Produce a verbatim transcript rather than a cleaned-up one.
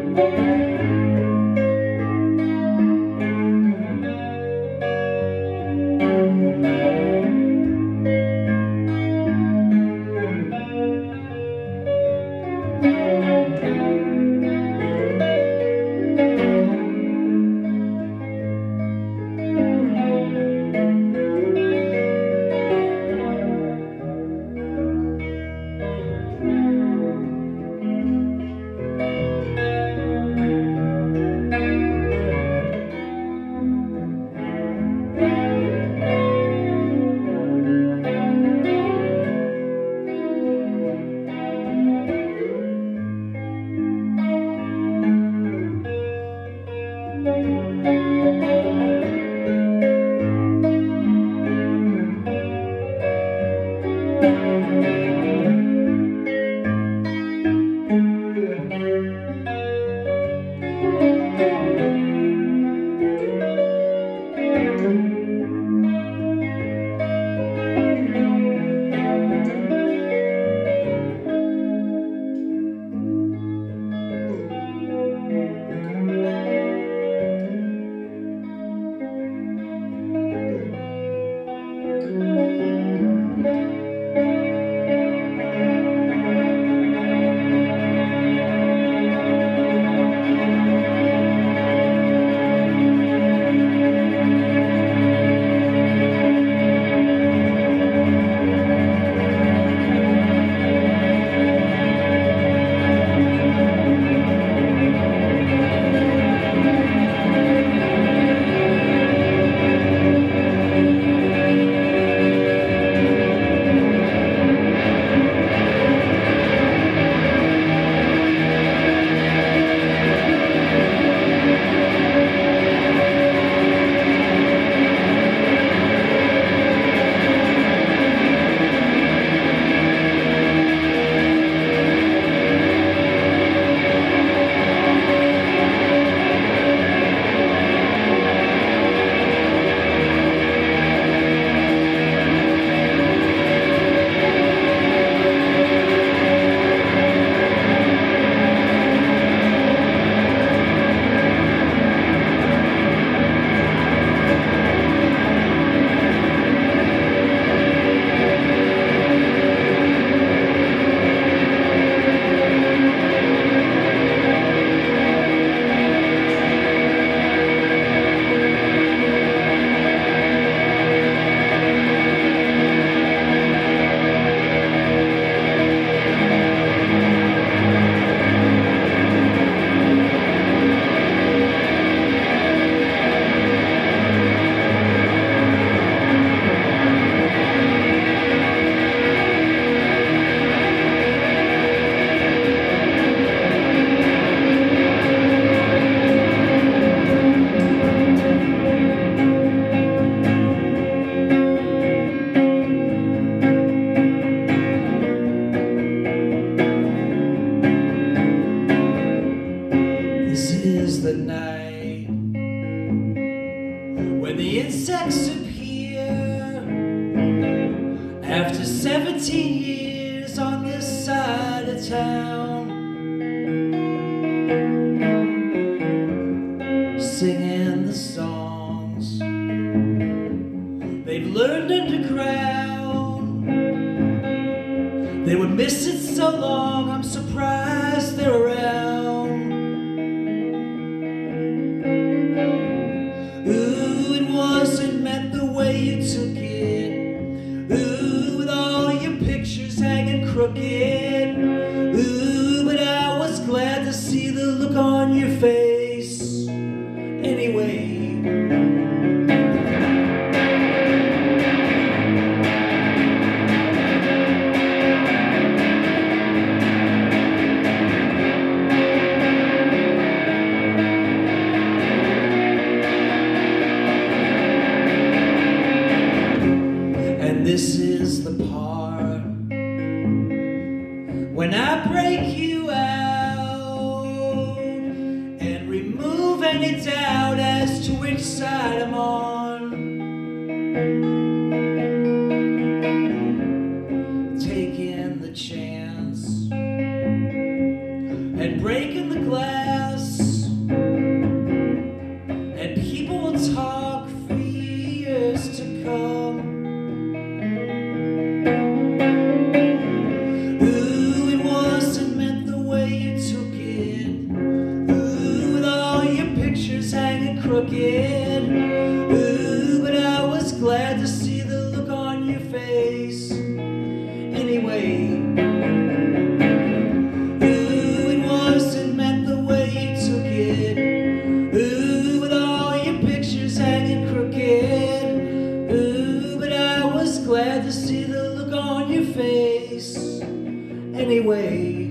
seventeen years on this side of town, singing the songs they've learned underground. They would miss it so long, I'm surprised they're around. Ooh, it wasn't meant the way you took it. Ooh, with all your pictures hanging crooked. Ooh, but I was glad to see the look on your face anyway. And this is the part when I break you out and remove any doubt as to which side I'm on. Taking the chance and breaking the glass see the look on your face anyway.